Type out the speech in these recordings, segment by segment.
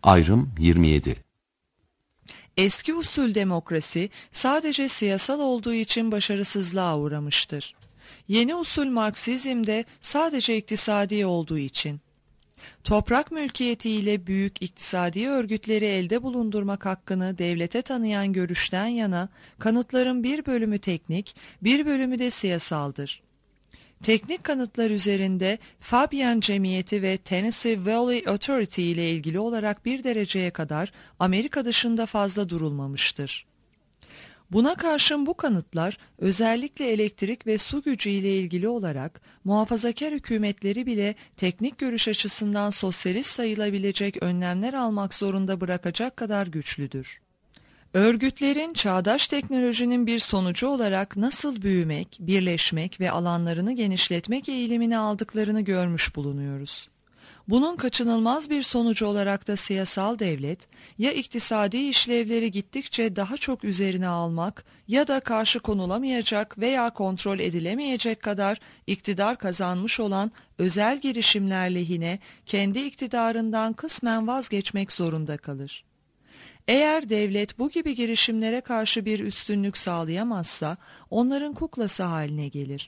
Ayrım 27. Eski usul demokrasi sadece siyasal olduğu için başarısızlığa uğramıştır. Yeni usul Marksizm de sadece iktisadi olduğu için. Toprak mülkiyetiyle büyük iktisadi örgütleri elde bulundurmak hakkını devlete tanıyan görüşten yana kanıtların bir bölümü teknik, bir bölümü de siyasaldır. Teknik kanıtlar üzerinde Fabian Cemiyeti ve Tennessee Valley Authority ile ilgili olarak bir dereceye kadar Amerika dışında fazla durulmamıştır. Buna karşın bu kanıtlar özellikle elektrik ve su gücü ile ilgili olarak muhafazakar hükümetleri bile teknik görüş açısından sosyalist sayılabilecek önlemler almak zorunda bırakacak kadar güçlüdür. Örgütlerin çağdaş teknolojinin bir sonucu olarak nasıl büyümek, birleşmek ve alanlarını genişletmek eğilimini aldıklarını görmüş bulunuyoruz. Bunun kaçınılmaz bir sonucu olarak da siyasal devlet, ya iktisadi işlevleri gittikçe daha çok üzerine almak ya da karşı konulamayacak veya kontrol edilemeyecek kadar iktidar kazanmış olan özel girişimler lehine kendi iktidarından kısmen vazgeçmek zorunda kalır. Eğer devlet bu gibi girişimlere karşı bir üstünlük sağlayamazsa onların kuklası haline gelir.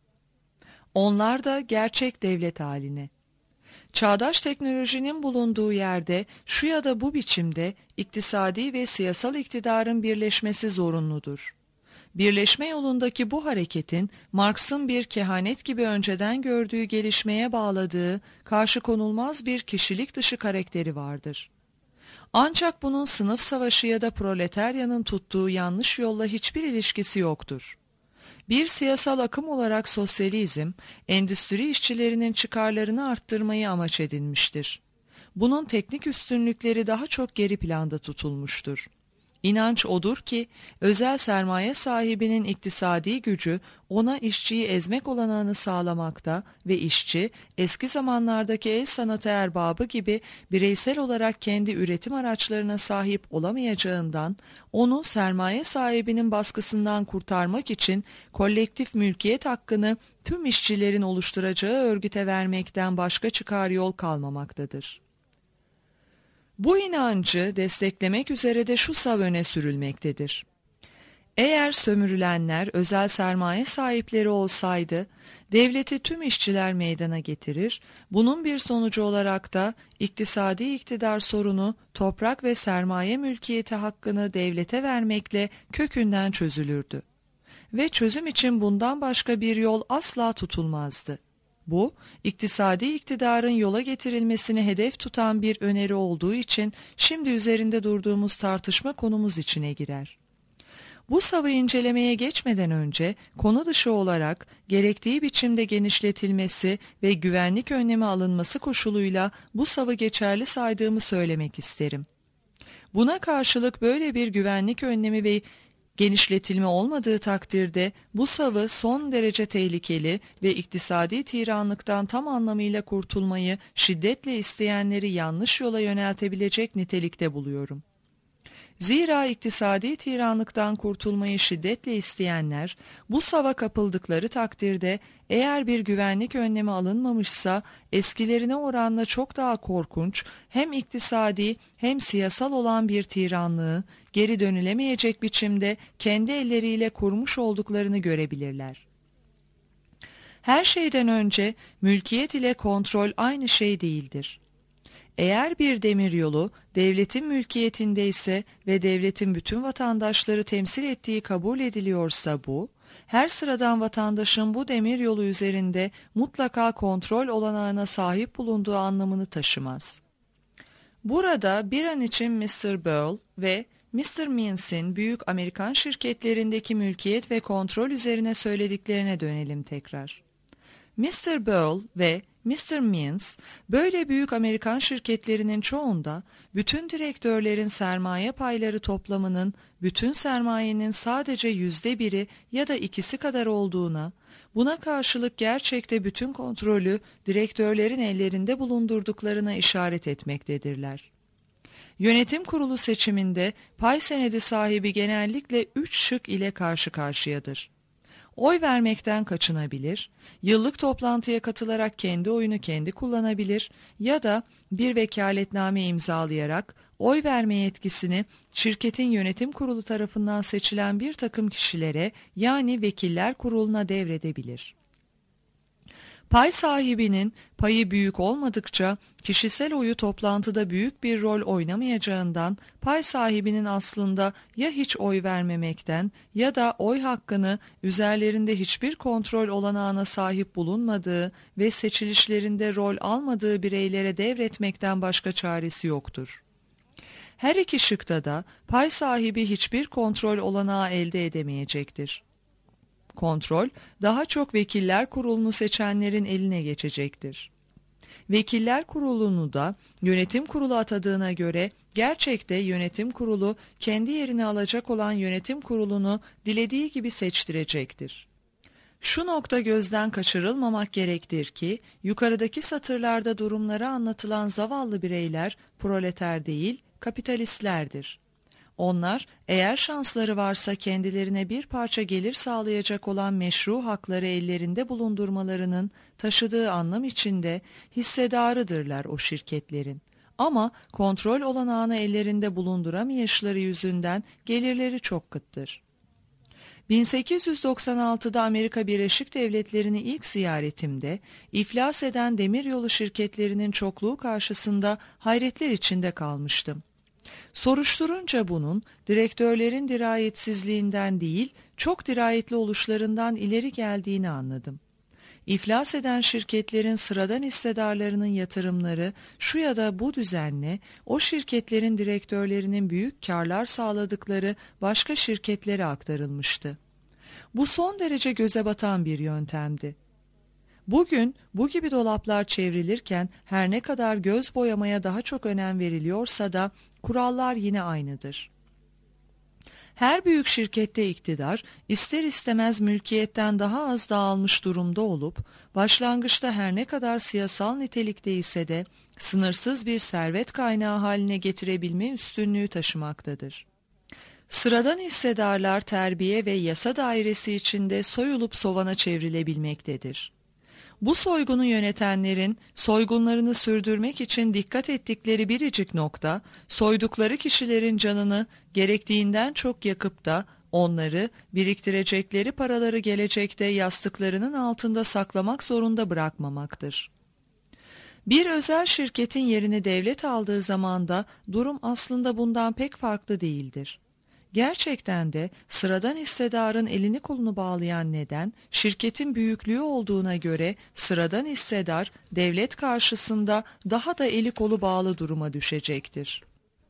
Onlar da gerçek devlet haline. Çağdaş teknolojinin bulunduğu yerde şu ya da bu biçimde iktisadi ve siyasal iktidarın birleşmesi zorunludur. Birleşme yolundaki bu hareketin Marx'ın bir kehanet gibi önceden gördüğü gelişmeye bağladığı karşı konulmaz bir kişilik dışı karakteri vardır. Ancak bunun sınıf savaşı ya da proletaryanın tuttuğu yanlış yolla hiçbir ilişkisi yoktur. Bir siyasal akım olarak sosyalizm, endüstri işçilerinin çıkarlarını arttırmayı amaç edinmiştir. Bunun teknik üstünlükleri daha çok geri planda tutulmuştur. İnanç odur ki, özel sermaye sahibinin iktisadi gücü ona işçiyi ezmek olanağını sağlamakta ve işçi, eski zamanlardaki el sanatı erbabı gibi bireysel olarak kendi üretim araçlarına sahip olamayacağından, onu sermaye sahibinin baskısından kurtarmak için kolektif mülkiyet hakkını tüm işçilerin oluşturacağı örgüte vermekten başka çıkar yol kalmamaktadır. Bu inancı desteklemek üzere de şu sav öne sürülmektedir. Eğer sömürülenler özel sermaye sahipleri olsaydı, devleti tüm işçiler meydana getirir, bunun bir sonucu olarak da iktisadi iktidar sorunu toprak ve sermaye mülkiyeti hakkını devlete vermekle kökünden çözülürdü. Ve çözüm için bundan başka bir yol asla tutulmazdı. Bu, iktisadi iktidarın yola getirilmesini hedef tutan bir öneri olduğu için şimdi üzerinde durduğumuz tartışma konumuz içine girer. Bu savı incelemeye geçmeden önce konu dışı olarak gerektiği biçimde genişletilmesi ve güvenlik önlemi alınması koşuluyla bu savı geçerli saydığımı söylemek isterim. Buna karşılık böyle bir güvenlik önlemi ve genişletilme olmadığı takdirde bu savı son derece tehlikeli ve iktisadi tiranlıktan tam anlamıyla kurtulmayı şiddetle isteyenleri yanlış yola yöneltebilecek nitelikte buluyorum. Zira iktisadi tiranlıktan kurtulmayı şiddetle isteyenler bu sava kapıldıkları takdirde eğer bir güvenlik önlemi alınmamışsa eskilerine oranla çok daha korkunç hem iktisadi hem siyasal olan bir tiranlığı geri dönülemeyecek biçimde kendi elleriyle kurmuş olduklarını görebilirler. Her şeyden önce mülkiyet ile kontrol aynı şey değildir. Eğer bir demiryolu devletin mülkiyetindeyse ve devletin bütün vatandaşları temsil ettiği kabul ediliyorsa bu, her sıradan vatandaşın bu demiryolu üzerinde mutlaka kontrol olanağına sahip bulunduğu anlamını taşımaz. Burada bir an için Mr. Ball ve Mr. Means'in büyük Amerikan şirketlerindeki mülkiyet ve kontrol üzerine söylediklerine dönelim tekrar. Mr. Ball ve Mr. Means, böyle büyük Amerikan şirketlerinin çoğunda bütün direktörlerin sermaye payları toplamının bütün sermayenin sadece %1'i ya da 2'si kadar olduğuna, buna karşılık gerçekte bütün kontrolü direktörlerin ellerinde bulundurduklarına işaret etmektedirler. Yönetim kurulu seçiminde pay senedi sahibi genellikle 3 şık ile karşı karşıyadır. Oy vermekten kaçınabilir, yıllık toplantıya katılarak kendi oyunu kendi kullanabilir ya da bir vekaletname imzalayarak oy verme yetkisini şirketin yönetim kurulu tarafından seçilen bir takım kişilere yani vekiller kuruluna devredebilir. Pay sahibinin payı büyük olmadıkça kişisel oyu toplantıda büyük bir rol oynamayacağından pay sahibinin aslında ya hiç oy vermemekten ya da oy hakkını üzerlerinde hiçbir kontrol olanağına sahip bulunmadığı ve seçilişlerinde rol almadığı bireylere devretmekten başka çaresi yoktur. Her iki şıkta da pay sahibi hiçbir kontrol olanağı elde edemeyecektir. Kontrol, daha çok vekiller kurulunu seçenlerin eline geçecektir. Vekiller kurulunu da yönetim kurulu atadığına göre gerçekte yönetim kurulu kendi yerini alacak olan yönetim kurulunu dilediği gibi seçtirecektir. Şu nokta gözden kaçırılmamak gerektir ki yukarıdaki satırlarda durumları anlatılan zavallı bireyler proleter değil, kapitalistlerdir. Onlar eğer şansları varsa kendilerine bir parça gelir sağlayacak olan meşru hakları ellerinde bulundurmalarının taşıdığı anlam içinde hissedarıdırlar o şirketlerin. Ama kontrol olanağını ellerinde bulunduramayışları yüzünden gelirleri çok kıttır. 1896'da Amerika Birleşik Devletleri'ni ilk ziyaretimde iflas eden demiryolu şirketlerinin çokluğu karşısında hayretler içinde kalmıştım. Soruşturunca bunun direktörlerin dirayetsizliğinden değil, çok dirayetli oluşlarından ileri geldiğini anladım. İflas eden şirketlerin sıradan hissedarlarının yatırımları şu ya da bu düzenle o şirketlerin direktörlerinin büyük karlar sağladıkları başka şirketlere aktarılmıştı. Bu son derece göze batan bir yöntemdi. Bugün bu gibi dolaplar çevrilirken her ne kadar göz boyamaya daha çok önem veriliyorsa da kurallar yine aynıdır. Her büyük şirkette iktidar ister istemez mülkiyetten daha az dağılmış durumda olup başlangıçta her ne kadar siyasal nitelikte ise de sınırsız bir servet kaynağı haline getirebilme üstünlüğü taşımaktadır. Sıradan hissedarlar terbiye ve yasa dairesi içinde soyulup sovana çevrilebilmektedir. Bu soygunu yönetenlerin soygunlarını sürdürmek için dikkat ettikleri biricik nokta, soydukları kişilerin canını gerektiğinden çok yakıp da onları biriktirecekleri paraları gelecekte yastıklarının altında saklamak zorunda bırakmamaktır. Bir özel şirketin yerini devlet aldığı zaman da durum aslında bundan pek farklı değildir. Gerçekten de sıradan hissedarın elini kolunu bağlayan neden şirketin büyüklüğü olduğuna göre sıradan hissedar devlet karşısında daha da eli kolu bağlı duruma düşecektir.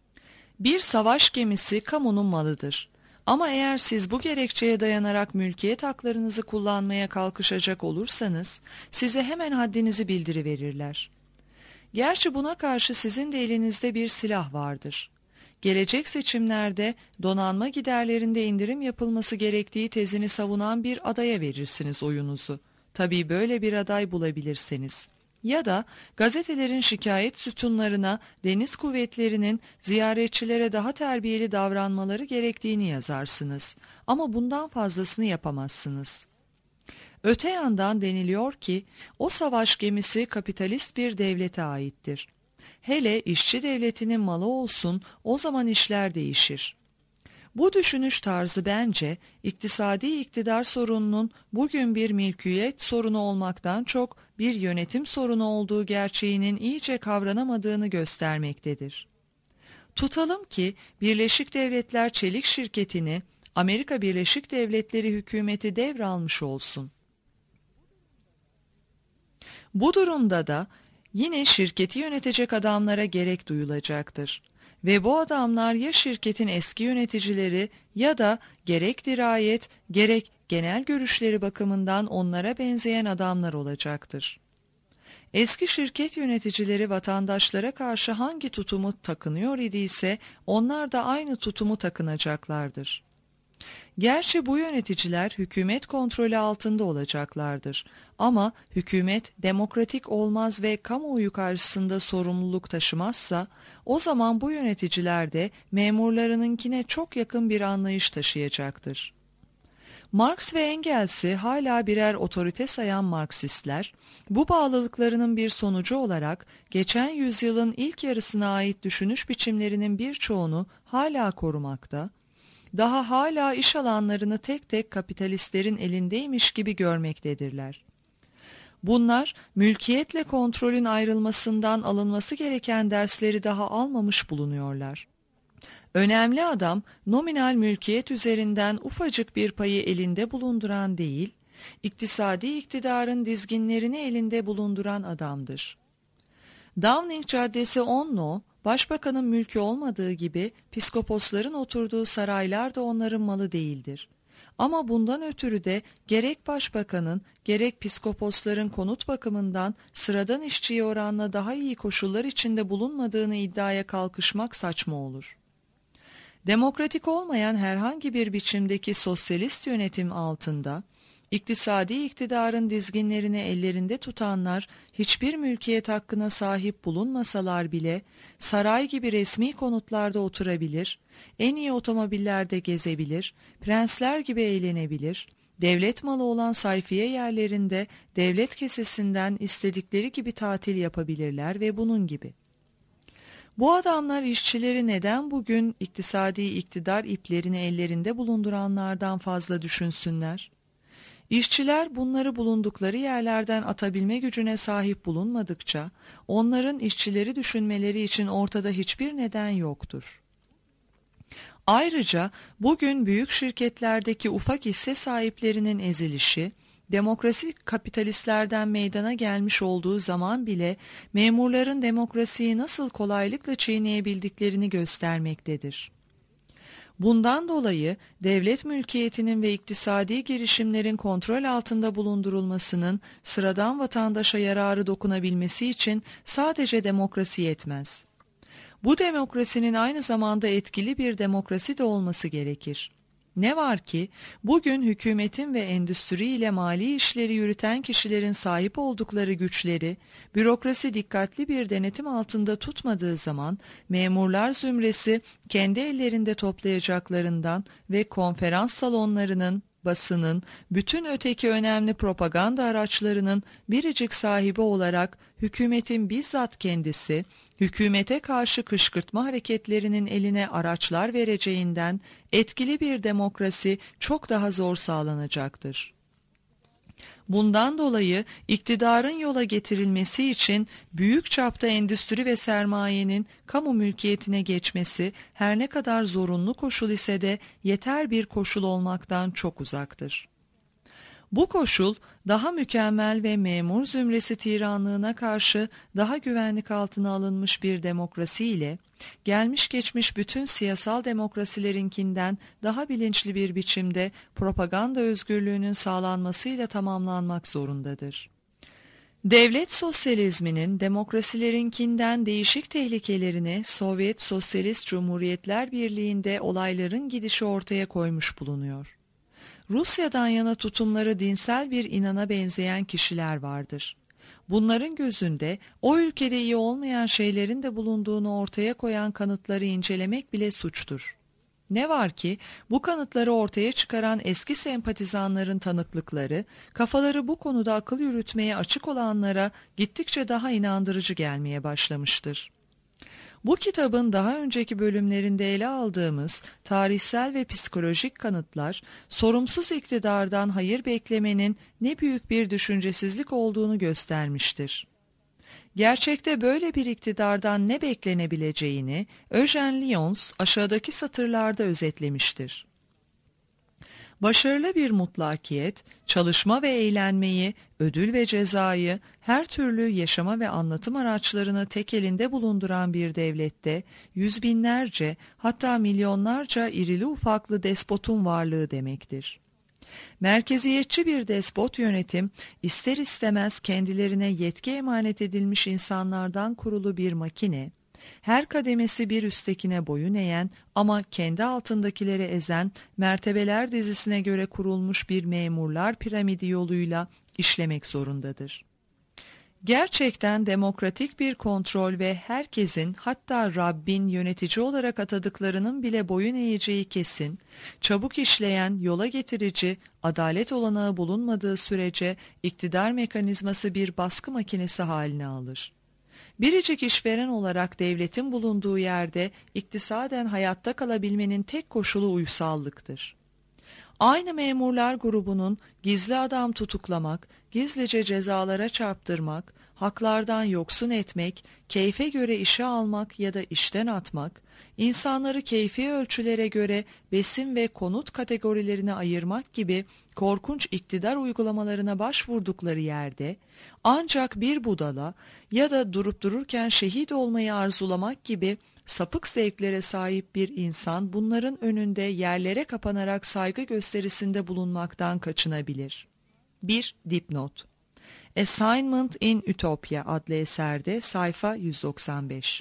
Bir savaş gemisi kamunun malıdır. Ama eğer siz bu gerekçeye dayanarak mülkiyet haklarınızı kullanmaya kalkışacak olursanız size hemen haddinizi bildiriverirler. Gerçi buna karşı sizin de elinizde bir silah vardır. Gelecek seçimlerde donanma giderlerinde indirim yapılması gerektiği tezini savunan bir adaya verirsiniz oyunuzu. Tabii böyle bir aday bulabilirseniz. Ya da gazetelerin şikayet sütunlarına deniz kuvvetlerinin ziyaretçilere daha terbiyeli davranmaları gerektiğini yazarsınız. Ama bundan fazlasını yapamazsınız. Öte yandan deniliyor ki o savaş gemisi kapitalist bir devlete aittir. Hele işçi devletinin malı olsun, o zaman işler değişir. Bu düşünüş tarzı bence iktisadi iktidar sorununun bugün bir mülkiyet sorunu olmaktan çok bir yönetim sorunu olduğu gerçeğinin iyice kavranamadığını göstermektedir. Tutalım ki Birleşik Devletler Çelik Şirketi'ni Amerika Birleşik Devletleri hükümeti devralmış olsun. Bu durumda da yine şirketi yönetecek adamlara gerek duyulacaktır. Ve bu adamlar ya şirketin eski yöneticileri ya da gerek dirayet gerek genel görüşleri bakımından onlara benzeyen adamlar olacaktır. Eski şirket yöneticileri vatandaşlara karşı hangi tutumu takınıyor idiyse onlar da aynı tutumu takınacaklardır. Gerçi bu yöneticiler hükümet kontrolü altında olacaklardır. Ama hükümet demokratik olmaz ve kamuoyu karşısında sorumluluk taşımazsa, o zaman bu yöneticiler de memurlarınınkine çok yakın bir anlayış taşıyacaktır. Marx ve Engels'i hala birer otorite sayan Marksistler, bu bağlılıklarının bir sonucu olarak geçen yüzyılın ilk yarısına ait düşünüş biçimlerinin birçoğunu hala korumakta, daha hala iş alanlarını tek tek kapitalistlerin elindeymiş gibi görmektedirler. Bunlar, mülkiyetle kontrolün ayrılmasından alınması gereken dersleri daha almamış bulunuyorlar. Önemli adam, nominal mülkiyet üzerinden ufacık bir payı elinde bulunduran değil, iktisadi iktidarın dizginlerini elinde bulunduran adamdır. Downing Caddesi 10 No, başbakanın mülkü olmadığı gibi piskoposların oturduğu saraylar da onların malı değildir. Ama bundan ötürü de gerek başbakanın gerek piskoposların konut bakımından sıradan işçiye oranla daha iyi koşullar içinde bulunmadığını iddiaya kalkışmak saçma olur. Demokratik olmayan herhangi bir biçimdeki sosyalist yönetim altında, iktisadi iktidarın dizginlerini ellerinde tutanlar hiçbir mülkiyet hakkına sahip bulunmasalar bile saray gibi resmi konutlarda oturabilir, en iyi otomobillerde gezebilir, prensler gibi eğlenebilir, devlet malı olan sayfiye yerlerinde devlet kesesinden istedikleri gibi tatil yapabilirler ve bunun gibi. Bu adamlar işçileri neden bugün iktisadi iktidar iplerini ellerinde bulunduranlardan fazla düşünsünler? İşçiler bunları bulundukları yerlerden atabilme gücüne sahip bulunmadıkça onların işçileri düşünmeleri için ortada hiçbir neden yoktur. Ayrıca bugün büyük şirketlerdeki ufak hisse sahiplerinin ezilişi, demokrasi kapitalistlerden meydana gelmiş olduğu zaman bile memurların demokrasiyi nasıl kolaylıkla çiğneyebildiklerini göstermektedir. Bundan dolayı devlet mülkiyetinin ve iktisadi girişimlerin kontrol altında bulundurulmasının sıradan vatandaşa yararı dokunabilmesi için sadece demokrasi yetmez. Bu demokrasinin aynı zamanda etkili bir demokrasi de olması gerekir. Ne var ki bugün hükümetin ve endüstri ile mali işleri yürüten kişilerin sahip oldukları güçleri bürokrasi dikkatli bir denetim altında tutmadığı zaman memurlar zümresi kendi ellerinde toplayacaklarından ve konferans salonlarının, basının, bütün öteki önemli propaganda araçlarının biricik sahibi olarak hükümetin bizzat kendisi, hükümete karşı kışkırtma hareketlerinin eline araçlar vereceğinden etkili bir demokrasi çok daha zor sağlanacaktır. Bundan dolayı iktidarın yola getirilmesi için büyük çapta endüstri ve sermayenin kamu mülkiyetine geçmesi her ne kadar zorunlu koşul ise de yeter bir koşul olmaktan çok uzaktır. Bu koşul daha mükemmel ve memur zümresi tiranlığına karşı daha güvenlik altına alınmış bir demokrasi ile gelmiş geçmiş bütün siyasal demokrasilerinkinden daha bilinçli bir biçimde propaganda özgürlüğünün sağlanmasıyla tamamlanmak zorundadır. Devlet sosyalizminin demokrasilerinkinden değişik tehlikelerini Sovyet Sosyalist Cumhuriyetler Birliği'nde olayların gidişi ortaya koymuş bulunuyor. Rusya'dan yana tutumları dinsel bir inana benzeyen kişiler vardır. Bunların gözünde o ülkede iyi olmayan şeylerin de bulunduğunu ortaya koyan kanıtları incelemek bile suçtur. Ne var ki bu kanıtları ortaya çıkaran eski sempatizanların tanıklıkları, kafaları bu konuda akıl yürütmeye açık olanlara gittikçe daha inandırıcı gelmeye başlamıştır. Bu kitabın daha önceki bölümlerinde ele aldığımız tarihsel ve psikolojik kanıtlar, sorumsuz iktidardan hayır beklemenin ne büyük bir düşüncesizlik olduğunu göstermiştir. Gerçekte böyle bir iktidardan ne beklenebileceğini Eugène Lyons aşağıdaki satırlarda özetlemiştir. Başarılı bir mutlakiyet, çalışma ve eğlenmeyi, ödül ve cezayı, her türlü yaşama ve anlatım araçlarını tek elinde bulunduran bir devlette yüz binlerce hatta milyonlarca irili ufaklı despotun varlığı demektir. Merkeziyetçi bir despot yönetim, ister istemez kendilerine yetki emanet edilmiş insanlardan kurulu bir makine, her kademesi bir üsttekine boyun eğen ama kendi altındakileri ezen mertebeler dizisine göre kurulmuş bir memurlar piramidi yoluyla işlemek zorundadır. Gerçekten demokratik bir kontrol ve herkesin, hatta Rabbin yönetici olarak atadıklarının bile boyun eğeceği kesin, çabuk işleyen, yola getirici, adalet olanağı bulunmadığı sürece iktidar mekanizması bir baskı makinesi haline alır. Biricik işveren olarak devletin bulunduğu yerde iktisaden hayatta kalabilmenin tek koşulu uysallıktır. Aynı memurlar grubunun gizli adam tutuklamak, gizlice cezalara çarptırmak, haklardan yoksun etmek, keyfe göre işe almak ya da işten atmak, insanları keyfi ölçülere göre besin ve konut kategorilerine ayırmak gibi korkunç iktidar uygulamalarına başvurdukları yerde, ancak bir budala ya da durup dururken şehit olmayı arzulamak gibi sapık zevklere sahip bir insan bunların önünde yerlere kapanarak saygı gösterisinde bulunmaktan kaçınabilir. 1. Dipnot: Assignment in Utopia adlı eserde sayfa 195.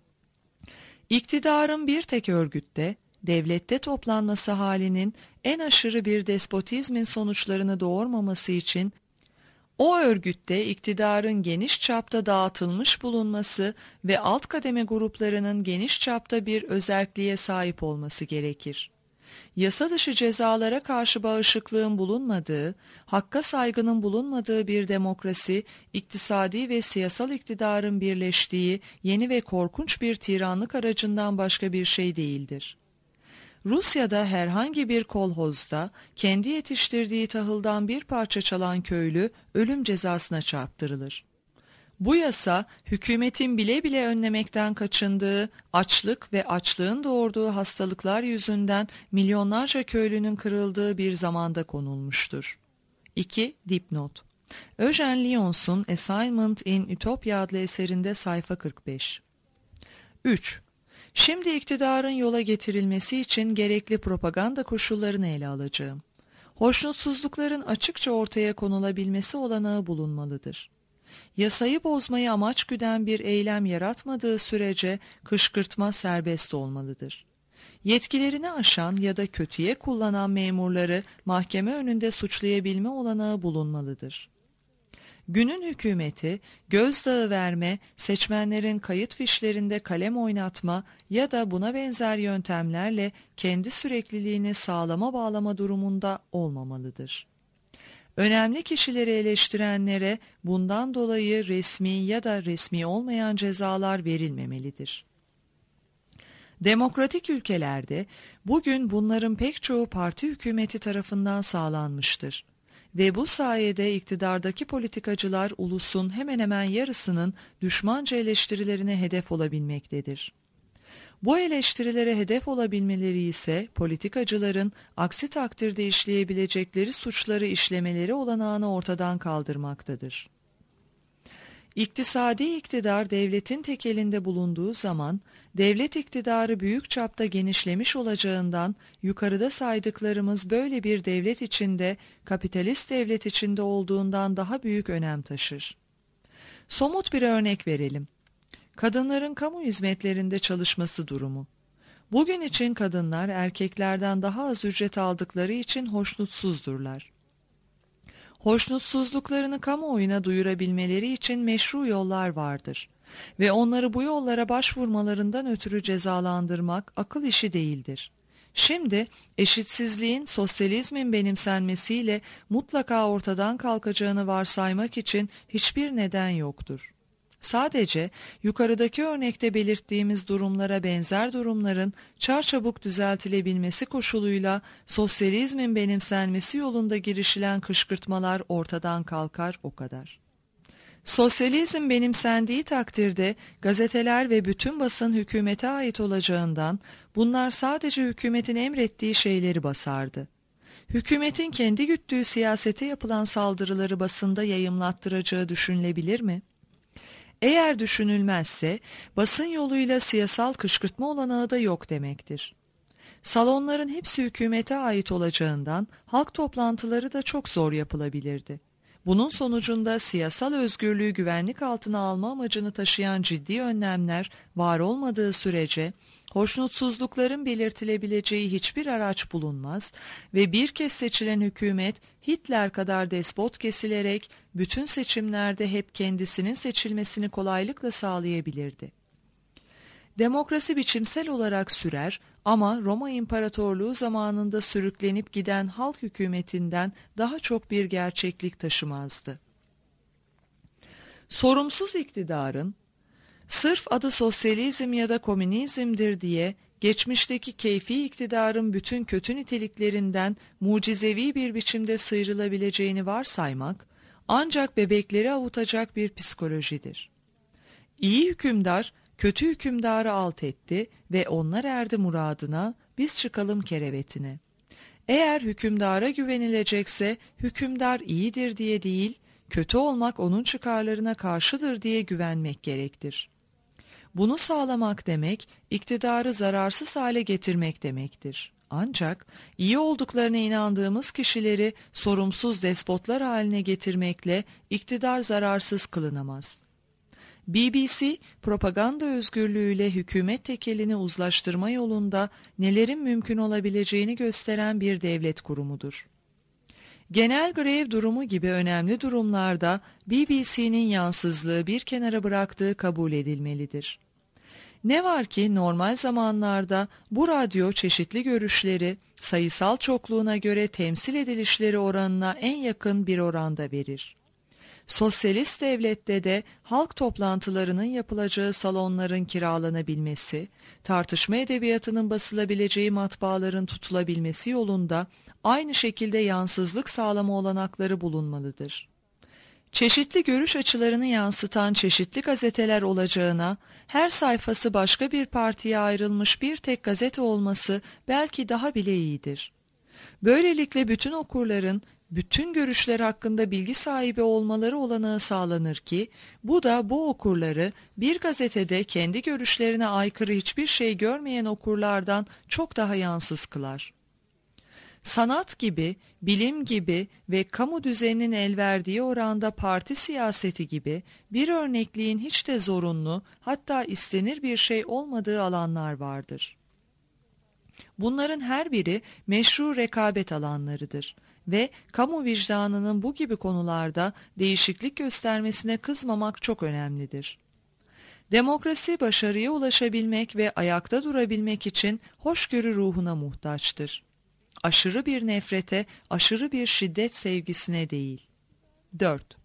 İktidarın bir tek örgütte, devlette toplanması halinin en aşırı bir despotizmin sonuçlarını doğurmaması için o örgütte iktidarın geniş çapta dağıtılmış bulunması ve alt kademe gruplarının geniş çapta bir özerkliğe sahip olması gerekir. Yasa dışı cezalara karşı bağışıklığın bulunmadığı, hakka saygının bulunmadığı bir demokrasi, iktisadi ve siyasal iktidarın birleştiği yeni ve korkunç bir tiranlık aracından başka bir şey değildir. Rusya'da herhangi bir kolhozda kendi yetiştirdiği tahıldan bir parça çalan köylü ölüm cezasına çarptırılır. Bu yasa hükümetin bile bile önlemekten kaçındığı açlık ve açlığın doğurduğu hastalıklar yüzünden milyonlarca köylünün kırıldığı bir zamanda konulmuştur. 2. Dipnot: Eugene Lyons'un Assignment in Utopia adlı eserinde sayfa 45. 3. Şimdi iktidarın yola getirilmesi için gerekli propaganda koşullarını ele alacağım. Hoşnutsuzlukların açıkça ortaya konulabilmesi olanağı bulunmalıdır. Yasayı bozmayı amaç güden bir eylem yaratmadığı sürece kışkırtma serbest olmalıdır. Yetkilerini aşan ya da kötüye kullanan memurları mahkeme önünde suçlayabilme olanağı bulunmalıdır. Günün hükümeti, gözdağı verme, seçmenlerin kayıt fişlerinde kalem oynatma ya da buna benzer yöntemlerle kendi sürekliliğini sağlama bağlama durumunda olmamalıdır. Önemli kişileri eleştirenlere bundan dolayı resmi ya da resmi olmayan cezalar verilmemelidir. Demokratik ülkelerde bugün bunların pek çoğu parti hükümeti tarafından sağlanmıştır. Ve bu sayede iktidardaki politikacılar ulusun hemen hemen yarısının düşmanca eleştirilerine hedef olabilmektedir. Bu eleştirilere hedef olabilmeleri ise politikacıların aksi takdirde işleyebilecekleri suçları işlemeleri olanağını ortadan kaldırmaktadır. İktisadi iktidar devletin tek elinde bulunduğu zaman, devlet iktidarı büyük çapta genişlemiş olacağından yukarıda saydıklarımız böyle bir devlet içinde, kapitalist devlet içinde olduğundan daha büyük önem taşır. Somut bir örnek verelim. Kadınların kamu hizmetlerinde çalışması durumu. Bugün için kadınlar erkeklerden daha az ücret aldıkları için hoşnutsuzdurlar. Hoşnutsuzluklarını kamuoyuna duyurabilmeleri için meşru yollar vardır ve onları bu yollara başvurmalarından ötürü cezalandırmak akıl işi değildir. Şimdi eşitsizliğin sosyalizmin benimsenmesiyle mutlaka ortadan kalkacağını varsaymak için hiçbir neden yoktur. Sadece yukarıdaki örnekte belirttiğimiz durumlara benzer durumların çarçabuk düzeltilebilmesi koşuluyla sosyalizmin benimsenmesi yolunda girişilen kışkırtmalar ortadan kalkar o kadar. Sosyalizm benimsendiği takdirde gazeteler ve bütün basın hükümete ait olacağından bunlar sadece hükümetin emrettiği şeyleri basardı. Hükümetin kendi güttüğü siyasete yapılan saldırıları basında yayımlattıracağı düşünülebilir mi? Eğer düşünülmezse basın yoluyla siyasal kışkırtma olanağı da yok demektir. Salonların hepsi hükümete ait olacağından halk toplantıları da çok zor yapılabilirdi. Bunun sonucunda siyasal özgürlüğü güvenlik altına alma amacını taşıyan ciddi önlemler var olmadığı sürece, hoşnutsuzlukların belirtilebileceği hiçbir araç bulunmaz ve bir kez seçilen hükümet Hitler kadar despot kesilerek bütün seçimlerde hep kendisinin seçilmesini kolaylıkla sağlayabilirdi. Demokrasi biçimsel olarak sürer ama Roma İmparatorluğu zamanında sürüklenip giden halk hükümetinden daha çok bir gerçeklik taşımazdı. Sorumsuz iktidarın, sırf adı sosyalizm ya da komünizmdir diye geçmişteki keyfi iktidarın bütün kötü niteliklerinden mucizevi bir biçimde sıyrılabileceğini varsaymak, ancak bebekleri avutacak bir psikolojidir. İyi hükümdar, kötü hükümdarı alt etti ve onlar erdi muradına, biz çıkalım kerevetine. Eğer hükümdara güvenilecekse, hükümdar iyidir diye değil, kötü olmak onun çıkarlarına karşıdır diye güvenmek gerektir. Bunu sağlamak demek, iktidarı zararsız hale getirmek demektir. Ancak iyi olduklarına inandığımız kişileri sorumsuz despotlar haline getirmekle iktidar zararsız kılınamaz. BBC, propaganda özgürlüğüyle hükümet tekelini uzlaştırma yolunda nelerin mümkün olabileceğini gösteren bir devlet kurumudur. Genel grev durumu gibi önemli durumlarda BBC'nin yansızlığı bir kenara bıraktığı kabul edilmelidir. Ne var ki normal zamanlarda bu radyo çeşitli görüşleri sayısal çokluğuna göre temsil edilişleri oranına en yakın bir oranda verir. Sosyalist devlette de halk toplantılarının yapılacağı salonların kiralanabilmesi, tartışma edebiyatının basılabileceği matbaaların tutulabilmesi yolunda aynı şekilde yansızlık sağlama olanakları bulunmalıdır. Çeşitli görüş açılarını yansıtan çeşitli gazeteler olacağına, her sayfası başka bir partiye ayrılmış bir tek gazete olması belki daha bile iyidir. Böylelikle bütün okurların, bütün görüşler hakkında bilgi sahibi olmaları olanağı sağlanır ki, bu da bu okurları bir gazetede kendi görüşlerine aykırı hiçbir şey görmeyen okurlardan çok daha yansız kılar. Sanat gibi, bilim gibi ve kamu düzeninin el verdiği oranda parti siyaseti gibi bir örnekliğin hiç de zorunlu, hatta istenir bir şey olmadığı alanlar vardır. Bunların her biri meşru rekabet alanlarıdır ve kamu vicdanının bu gibi konularda değişiklik göstermesine kızmamak çok önemlidir. Demokrasi başarıya ulaşabilmek ve ayakta durabilmek için hoşgörü ruhuna muhtaçtır. Aşırı bir nefrete, aşırı bir şiddet sevgisine değil. 4.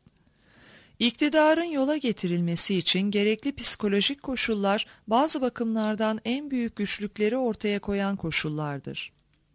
İktidarın yola getirilmesi için gerekli psikolojik koşullar bazı bakımlardan en büyük güçlükleri ortaya koyan koşullardır.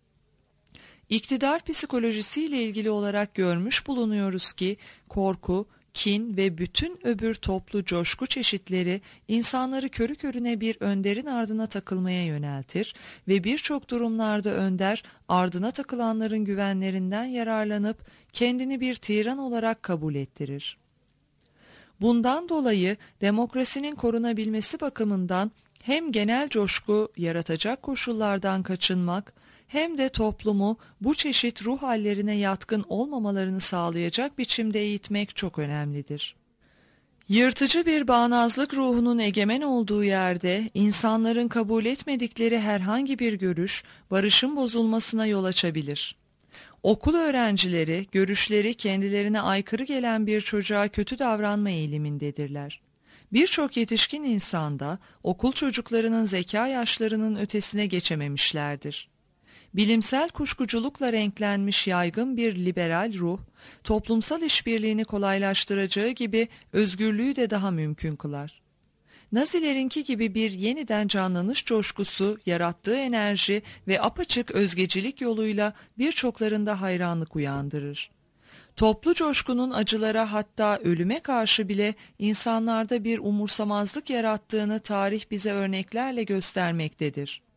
İktidar psikolojisiyle ilgili olarak görmüş bulunuyoruz ki korku, kin ve bütün öbür toplu coşku çeşitleri insanları körü körüne bir önderin ardına takılmaya yöneltir ve birçok durumlarda önder ardına takılanların güvenlerinden yararlanıp kendini bir tiran olarak kabul ettirir. Bundan dolayı demokrasinin korunabilmesi bakımından hem genel coşku yaratacak koşullardan kaçınmak hem de toplumu bu çeşit ruh hallerine yatkın olmamalarını sağlayacak biçimde eğitmek çok önemlidir. Yırtıcı bir bağnazlık ruhunun egemen olduğu yerde insanların kabul etmedikleri herhangi bir görüş barışın bozulmasına yol açabilir. Okul öğrencileri görüşleri kendilerine aykırı gelen bir çocuğa kötü davranma eğilimindedirler. Birçok yetişkin insanda okul çocuklarının zeka yaşlarının ötesine geçememişlerdir. Bilimsel kuşkuculukla renklenmiş yaygın bir liberal ruh, toplumsal işbirliğini kolaylaştıracağı gibi özgürlüğü de daha mümkün kılar. Nazilerinki gibi bir yeniden canlanış coşkusu, yarattığı enerji ve apaçık özgecilik yoluyla birçoklarında hayranlık uyandırır. Toplu coşkunun acılara hatta ölüme karşı bile insanlarda bir umursamazlık yarattığını tarih bize örneklerle göstermektedir.